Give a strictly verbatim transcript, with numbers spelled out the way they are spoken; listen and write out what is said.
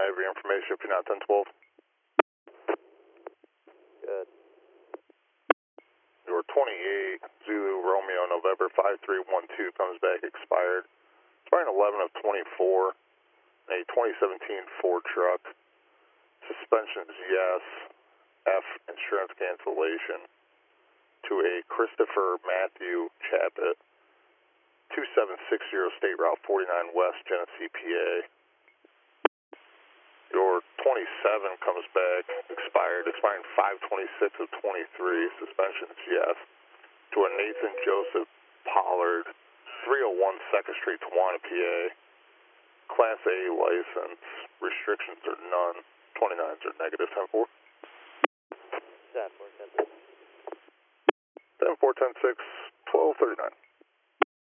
I have your information if you're not ten twelve. Good. Your twenty-eight Zulu Romeo November five three one two comes back expired. Expiring eleven of twenty-four. A twenty seventeen Ford truck. Suspensions, yes. F, insurance cancellation. To a Christopher Matthew Chappitt. two seven six zero State Route forty-nine West, Genesee, P A. Your twenty-seven comes back expired. Expiring five twenty-six of twenty-three. Suspensions, yes. To a Nathan Joseph Pollard. three oh one second Street, Tawana, P A. Class A license. Restrictions are none. twenty-nines are negative. ten four. ten four, ten six. ten four, ten six, twelve thirty-nine.